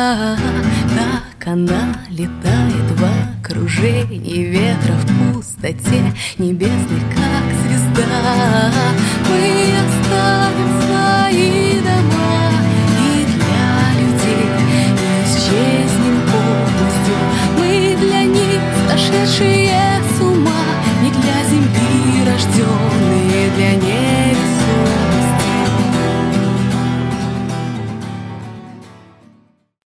Так она летает в окружении ветра, в пустоте небесной, как звезда. Мы оставим свои дома и для людей исчезнем полностью. Мы для них сошедшие с ума, не для земли рожденные, для неба